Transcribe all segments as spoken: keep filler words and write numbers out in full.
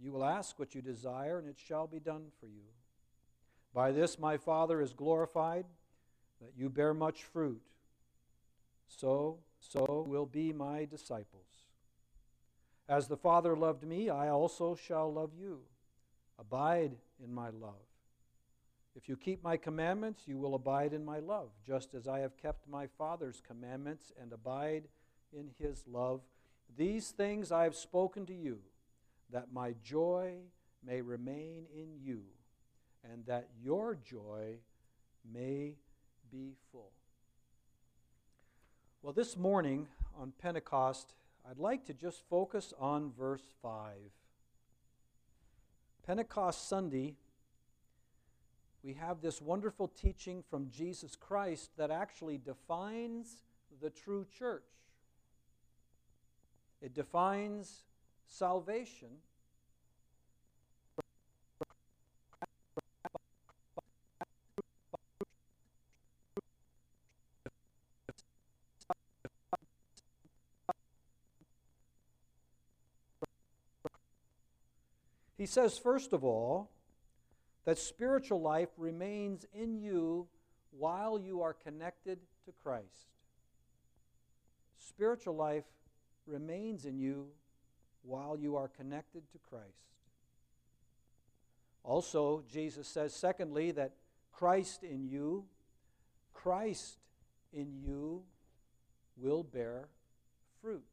You will ask what you desire, and it shall be done for you. By this my Father is glorified, that you bear much fruit. So, so will be my disciples. As the Father loved me, I also shall love you. Abide in my love. If you keep my commandments, you will abide in my love, just as I have kept my Father's commandments and abide in his love. These things I have spoken to you, that my joy may remain in you, and that your joy may be full. Well, this morning on Pentecost, I'd like to just focus on verse five. Pentecost Sunday, we have this wonderful teaching from Jesus Christ that actually defines the true church. It defines salvation. He says, first of all, that spiritual life remains in you while you are connected to Christ. Spiritual life remains in you while you are connected to Christ. Also, Jesus says, secondly, that Christ in you, Christ in you will bear fruit.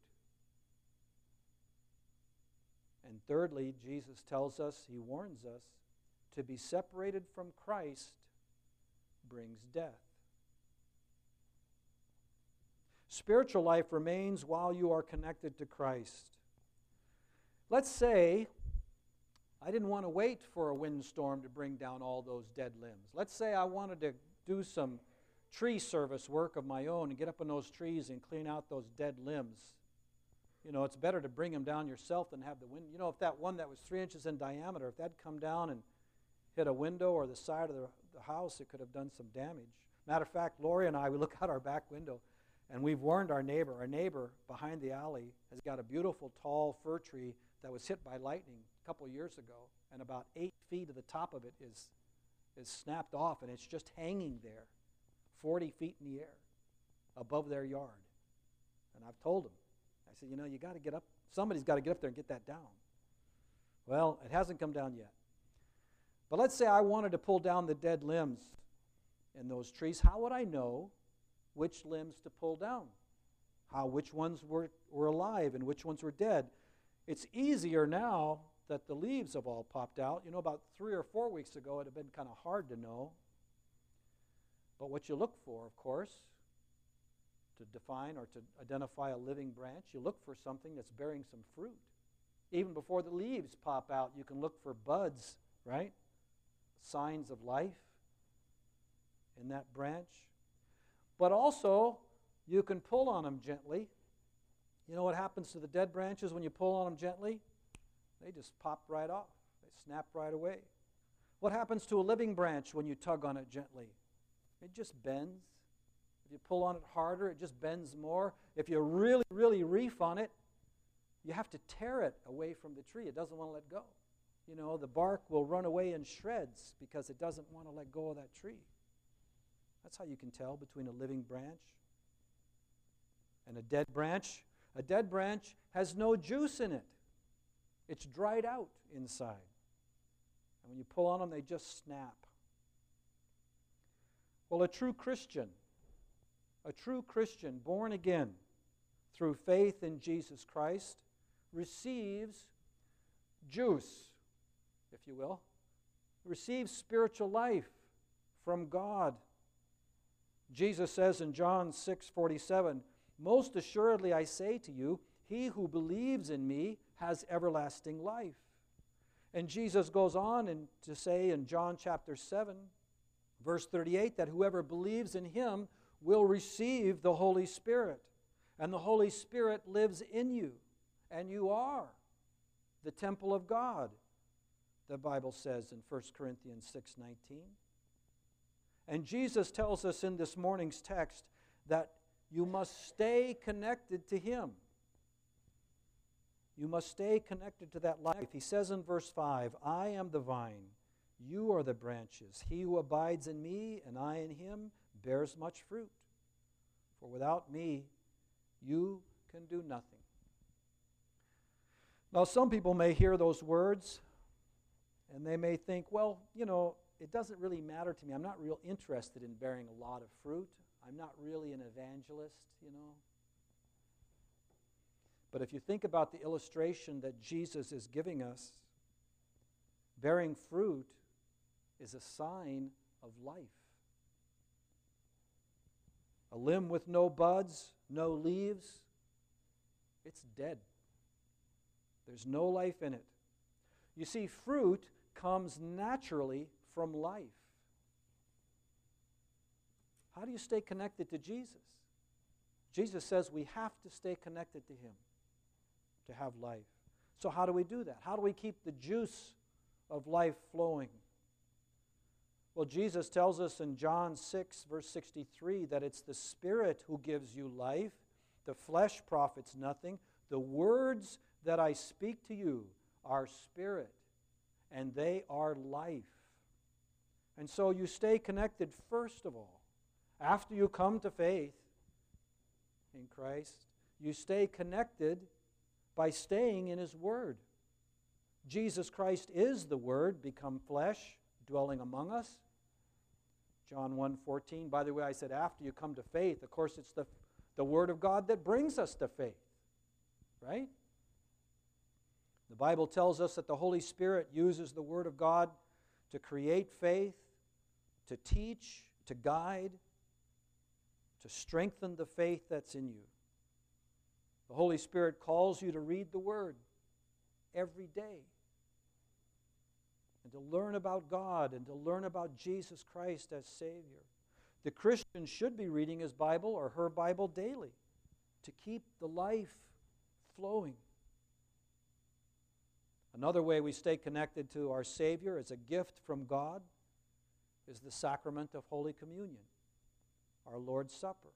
And thirdly, Jesus tells us, he warns us, to be separated from Christ brings death. Spiritual life remains while you are connected to Christ. Let's say I didn't want to wait for a windstorm to bring down all those dead limbs. Let's say I wanted to do some tree service work of my own and get up in those trees and clean out those dead limbs. You know, it's better to bring them down yourself than have the wind. You know, if that one that was three inches in diameter, if that'd come down and hit a window or the side of the, the house, it could have done some damage. Matter of fact, Lori and I, we look out our back window, and we've warned our neighbor. Our neighbor behind the alley has got a beautiful tall fir tree that was hit by lightning a couple years ago, and about eight feet of the top of it is, is snapped off, and it's just hanging there, forty feet in the air, above their yard. And I've told them, I said, you know, you got to get up. Somebody's got to get up there and get that down. Well, it hasn't come down yet. But let's say I wanted to pull down the dead limbs in those trees. How would I know which limbs to pull down? How, which ones were, were alive and which ones were dead? It's easier now that the leaves have all popped out. You know, about three or four weeks ago, it had been kind of hard to know. But what you look for, of course, to define or to identify a living branch, you look for something that's bearing some fruit. Even before the leaves pop out, you can look for buds, right? Signs of life in that branch. But also, you can pull on them gently. You know what happens to the dead branches when you pull on them gently? They just pop right off. They snap right away. What happens to a living branch when you tug on it gently? It just bends. If you pull on it harder, it just bends more. If you really, really reef on it, you have to tear it away from the tree. It doesn't want to let go. You know, the bark will run away in shreds because it doesn't want to let go of that tree. That's how you can tell between a living branch and a dead branch. A dead branch has no juice in it. It's dried out inside. And when you pull on them, they just snap. Well, a true Christian, a true Christian born again through faith in Jesus Christ receives juice, if you will, receives spiritual life from God. Jesus says in John six forty-seven, "Most assuredly I say to you, he who believes in me has everlasting life." And Jesus goes on and to say in John chapter seven, verse thirty-eight, that whoever believes in him will receive the Holy Spirit. And the Holy Spirit lives in you, and you are the temple of God, the Bible says in First Corinthians six nineteen. And Jesus tells us in this morning's text that you must stay connected to him. You must stay connected to that life. He says in verse five, I am the vine, you are the branches. He who abides in me and I in him bears much fruit. For without me, you can do nothing. Now, some people may hear those words and they may think, well, you know, it doesn't really matter to me. I'm not real interested in bearing a lot of fruit. I'm not really an evangelist, you know. But if you think about the illustration that Jesus is giving us, bearing fruit is a sign of life. A limb with no buds, no leaves, it's dead. There's no life in it. You see, fruit comes naturally from life. How do you stay connected to Jesus? Jesus says we have to stay connected to him to have life. So how do we do that? How do we keep the juice of life flowing? Well, Jesus tells us in John six, verse sixty-three, that it's the Spirit who gives you life. The flesh profits nothing. The words that I speak to you are spirit, and they are life. And so you stay connected first of all. After you come to faith in Christ, you stay connected by staying in his Word. Jesus Christ is the Word become flesh, dwelling among us. John one fourteen, by the way, I said after you come to faith. Of course, it's the, the Word of God that brings us to faith, right? The Bible tells us that the Holy Spirit uses the Word of God to create faith, to teach, to guide, to strengthen the faith that's in you. The Holy Spirit calls you to read the Word every day and to learn about God and to learn about Jesus Christ as Savior. The Christian should be reading his Bible or her Bible daily to keep the life flowing. Another way we stay connected to our Savior as a gift from God is the sacrament of Holy Communion, our Lord's Supper.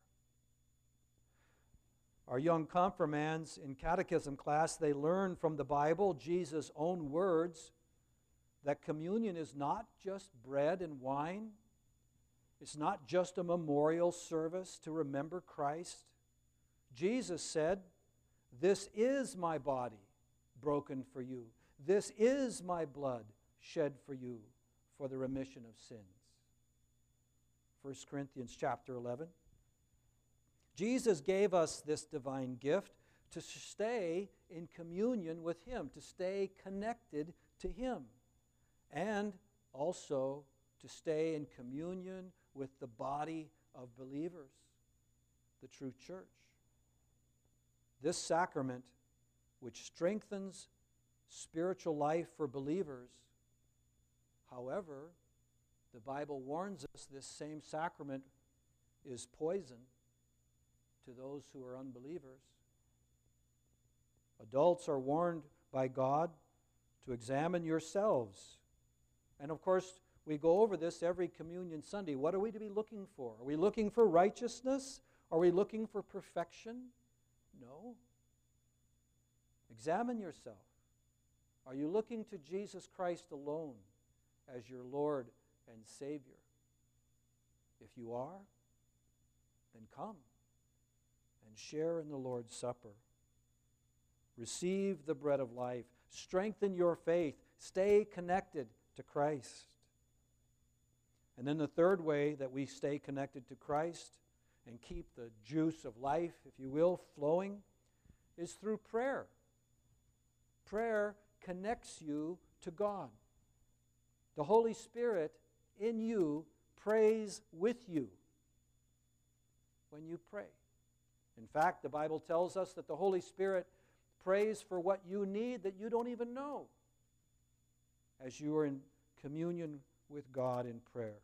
Our young confirmands in catechism class, they learn from the Bible, Jesus' own words, that communion is not just bread and wine. It's not just a memorial service to remember Christ. Jesus said, "This is my body broken for you. This is my blood shed for you for the remission of sins." First Corinthians chapter eleven. Jesus gave us this divine gift to stay in communion with him, to stay connected to him, and also to stay in communion with the body of believers, the true church. This sacrament, which strengthens spiritual life for believers, however, the Bible warns us this same sacrament is poison to those who are unbelievers. Adults are warned by God to examine yourselves. And of course, we go over this every Communion Sunday. What are we to be looking for? Are we looking for righteousness? Are we looking for perfection? No. Examine yourself. Are you looking to Jesus Christ alone as your Lord and Savior? If you are, then come and share in the Lord's Supper. Receive the bread of life. Strengthen your faith. Stay connected to Christ. And then the third way that we stay connected to Christ and keep the juice of life, if you will, flowing, is through prayer. Prayer connects you to God. The Holy Spirit in you prays with you when you pray. In fact, the Bible tells us that the Holy Spirit prays for what you need that you don't even know as you are in communion with God in prayer.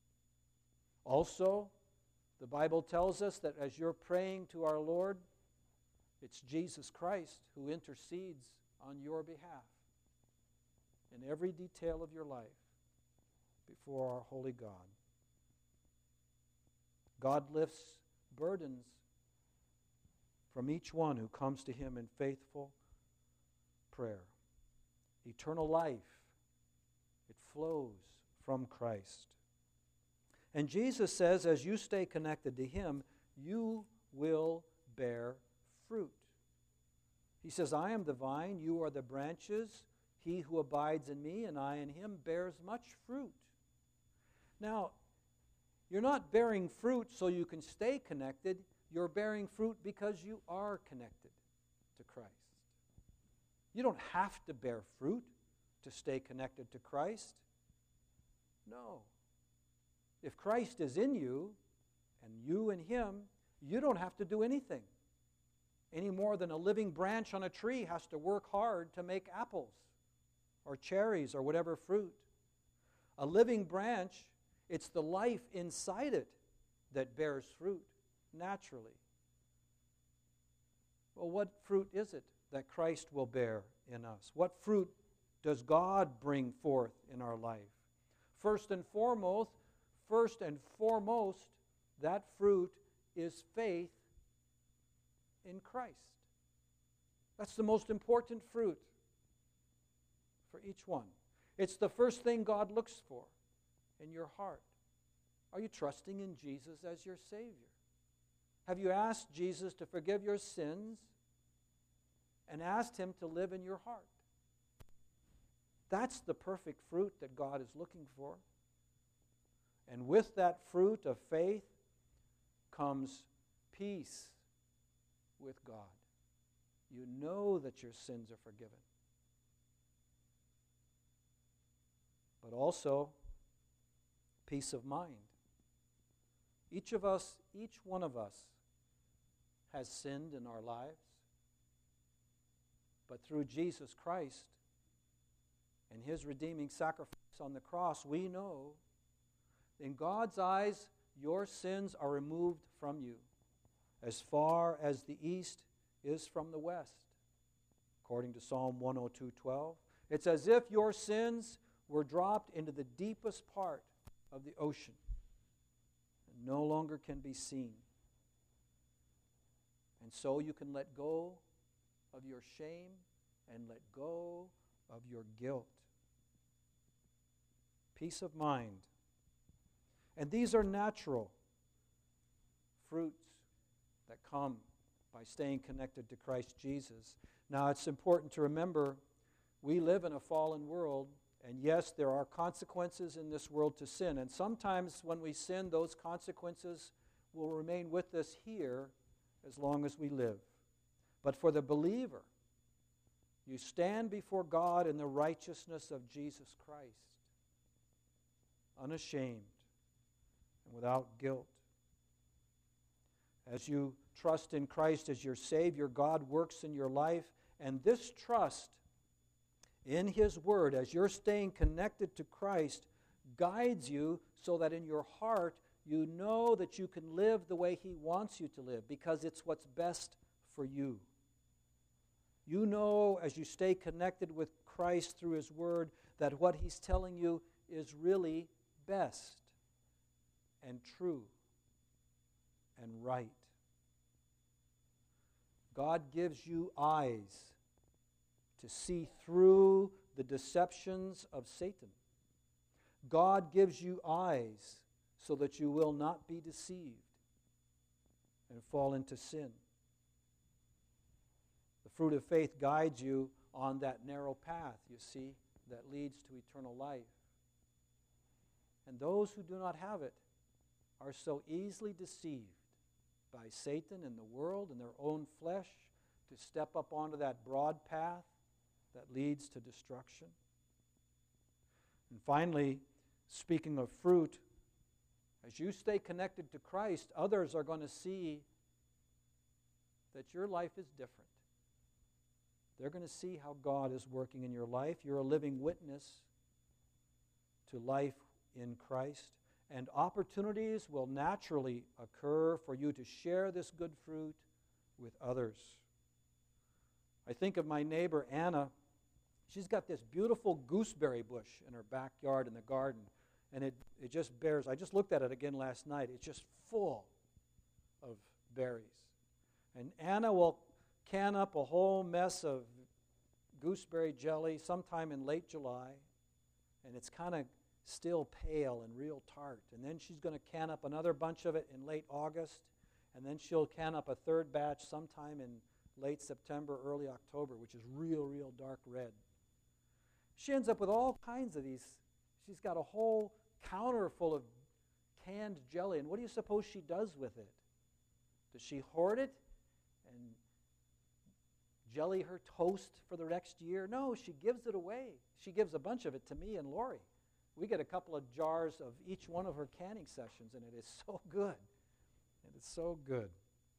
Also, the Bible tells us that as you're praying to our Lord, it's Jesus Christ who intercedes on your behalf in every detail of your life before our holy God. God lifts burdens from each one who comes to him in faithful prayer. Eternal life, it flows from Christ. And Jesus says, as you stay connected to Him, you will bear fruit. He says, I am the vine, you are the branches. He who abides in me and I in him bears much fruit. Now, you're not bearing fruit so you can stay connected. You're bearing fruit because you are connected to Christ. You don't have to bear fruit to stay connected to Christ. No. If Christ is in you and you in Him, you don't have to do anything any more than a living branch on a tree has to work hard to make apples or cherries or whatever fruit. A living branch, it's the life inside it that bears fruit naturally. Well, what fruit is it that Christ will bear in us? What fruit does God bring forth in our life? First and foremost, first and foremost, that fruit is faith in Christ. That's the most important fruit for each one. It's the first thing God looks for in your heart. Are you trusting in Jesus as your Savior? Have you asked Jesus to forgive your sins and asked Him to live in your heart? That's the perfect fruit that God is looking for. And with that fruit of faith comes peace with God. You know that your sins are forgiven. But also, peace of mind. Each of us, each one of us, has sinned in our lives. But through Jesus Christ and His redeeming sacrifice on the cross, we know in God's eyes, your sins are removed from you as far as the east is from the west. According to Psalm one oh two twelve, it's as if your sins were dropped into the deepest part of the ocean and no longer can be seen. And so you can let go of your shame and let go of your guilt. Peace of mind. And these are natural fruits that come by staying connected to Christ Jesus. Now, it's important to remember we live in a fallen world, and yes, there are consequences in this world to sin. And sometimes when we sin, those consequences will remain with us here as long as we live. But for the believer, you stand before God in the righteousness of Jesus Christ, unashamed and without guilt. As you trust in Christ as your Savior, God works in your life, and this trust in His Word, as you're staying connected to Christ, guides you so that in your heart you know that you can live the way He wants you to live, because it's what's best for you. You know, as you stay connected with Christ through His Word, that what He's telling you is really best and true and right. God gives you eyes to see through the deceptions of Satan. God gives you eyes so that you will not be deceived and fall into sin. The fruit of faith guides you on that narrow path, you see, that leads to eternal life. And those who do not have it are so easily deceived by Satan and the world and their own flesh to step up onto that broad path that leads to destruction. And finally, speaking of fruit, as you stay connected to Christ, others are going to see that your life is different. They're going to see how God is working in your life. You're a living witness to life in Christ. And opportunities will naturally occur for you to share this good fruit with others. I think of my neighbor Anna. She's got this beautiful gooseberry bush in her backyard in the garden. And it, it just bears, I just looked at it again last night. It's just full of berries. And Anna will can up a whole mess of gooseberry jelly sometime in late July, and it's kind of still pale and real tart. And then she's going to can up another bunch of it in late August, and then she'll can up a third batch sometime in late September, early October, which is real, real dark red. She ends up with all kinds of these. She's got a whole counter full of canned jelly, and what do you suppose she does with it? Does she hoard it and jelly her toast for the next year? No, she gives it away. She gives a bunch of it to me and Lori. We get a couple of jars of each one of her canning sessions, and it is so good. It is so good.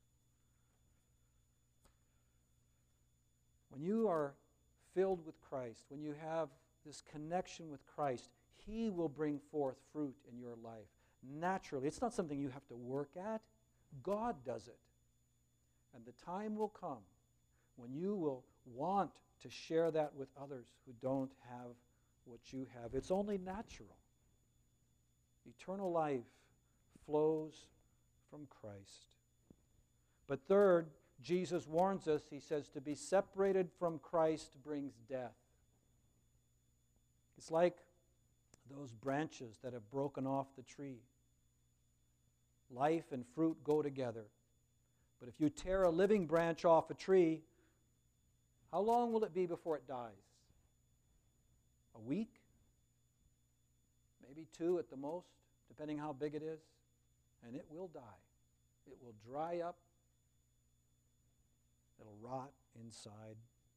When you are filled with Christ, when you have this connection with Christ, He will bring forth fruit in your life naturally. It's not something you have to work at. God does it. And the time will come when you will want to share that with others who don't have what you have. It's only natural. Eternal life flows from Christ. But third, Jesus warns us, he says, to be separated from Christ brings death. It's like those branches that have broken off the tree. Life and fruit go together. But if you tear a living branch off a tree, how long will it be before it dies? A week? Maybe two at the most, depending how big it is. And it will die. It will dry up. It'll rot inside.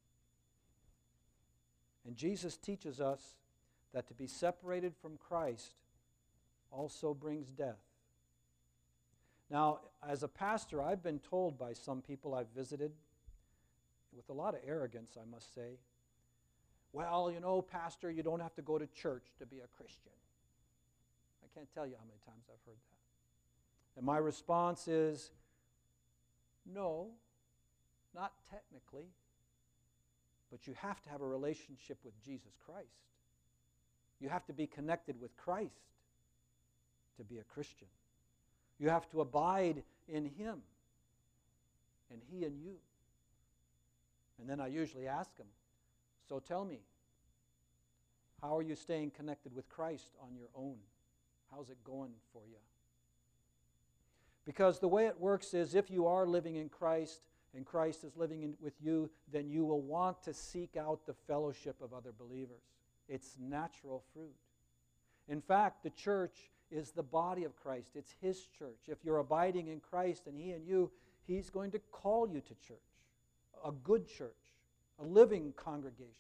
And Jesus teaches us that to be separated from Christ also brings death. Now, as a pastor, I've been told by some people I've visited, with a lot of arrogance, I must say, well, you know, Pastor, you don't have to go to church to be a Christian. I can't tell you how many times I've heard that. And my response is, no, not technically, but you have to have a relationship with Jesus Christ. You have to be connected with Christ to be a Christian. You have to abide in Him and He in you. And then I usually ask them, so tell me, how are you staying connected with Christ on your own? How's it going for you? Because the way it works is if you are living in Christ and Christ is living in, with you, then you will want to seek out the fellowship of other believers. It's natural fruit. In fact, the church is the body of Christ. It's His church. If you're abiding in Christ and He in you, He's going to call you to church, a good church, a living congregation.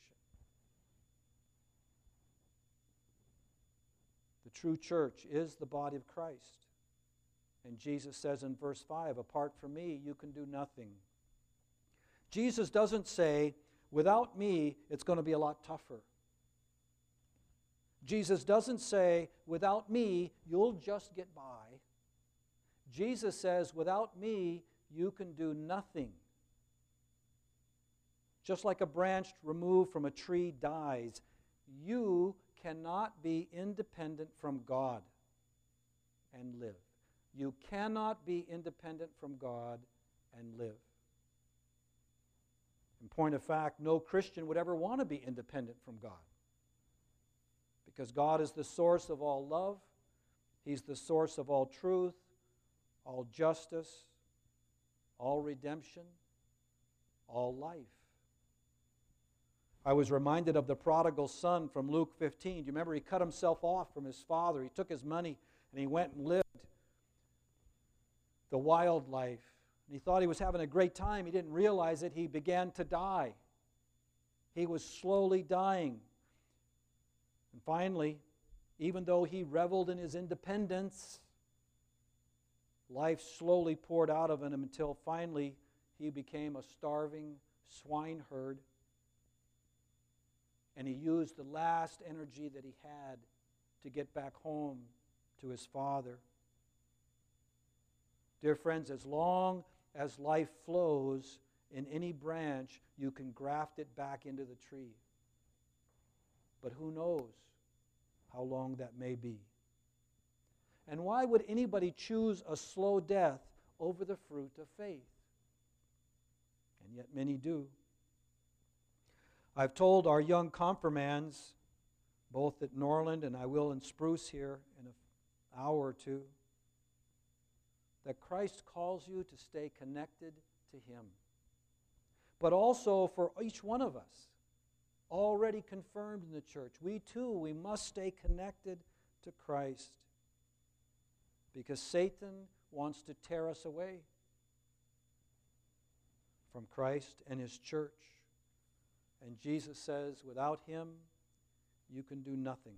The true church is the body of Christ. And Jesus says in verse five, apart from me, you can do nothing. Jesus doesn't say, without me, it's going to be a lot tougher. Jesus doesn't say, without me, you'll just get by. Jesus says, without me, you can do nothing. Just like a branch removed from a tree dies, you cannot be independent from God and live. You cannot be independent from God and live. In point of fact, no Christian would ever want to be independent from God. Because God is the source of all love. He's the source of all truth, all justice, all redemption, all life. I was reminded of the prodigal son from Luke fifteen. Do you remember he cut himself off from his father? He took his money and he went and lived the wild life. And he thought he was having a great time. He didn't realize it. He began to die. He was slowly dying. And finally, even though he reveled in his independence, life slowly poured out of him until finally he became a starving swineherd. And he used the last energy that he had to get back home to his father. Dear friends, as long as life flows in any branch, you can graft it back into the tree. But who knows how long that may be? And why would anybody choose a slow death over the fruit of faith? And yet many do. I've told our young confirmands, both at Norland and I will in Spruce here in an hour or two, that Christ calls you to stay connected to Him. But also for each one of us, already confirmed in the church, we too, we must stay connected to Christ. Because Satan wants to tear us away from Christ and His church. And Jesus says, without Him, you can do nothing.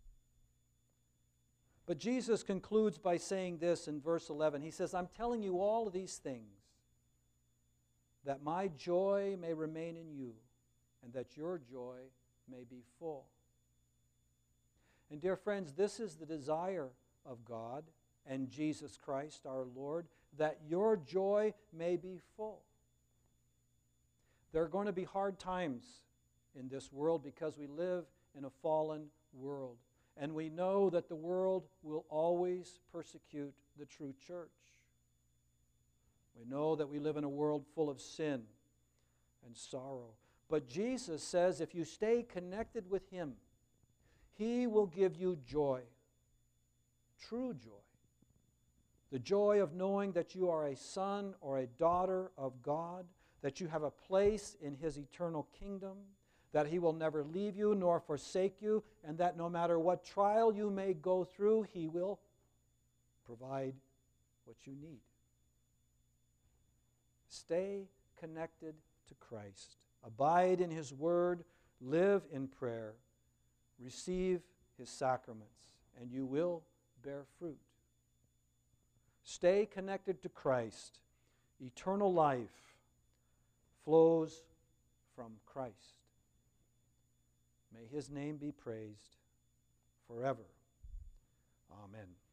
But Jesus concludes by saying this in verse eleven. He says, I'm telling you all of these things, that my joy may remain in you, and that your joy may be full. And dear friends, this is the desire of God and Jesus Christ our Lord, that your joy may be full. There are going to be hard times in this world because we live in a fallen world. And we know that the world will always persecute the true church. We know that we live in a world full of sin and sorrow. But Jesus says if you stay connected with Him, He will give you joy, true joy. The joy of knowing that you are a son or a daughter of God, that you have a place in His eternal kingdom, that He will never leave you nor forsake you, and that no matter what trial you may go through, He will provide what you need. Stay connected to Christ. Abide in His Word. Live in prayer. Receive His sacraments, and you will bear fruit. Stay connected to Christ. Eternal life flows from Christ. May His name be praised forever. Amen.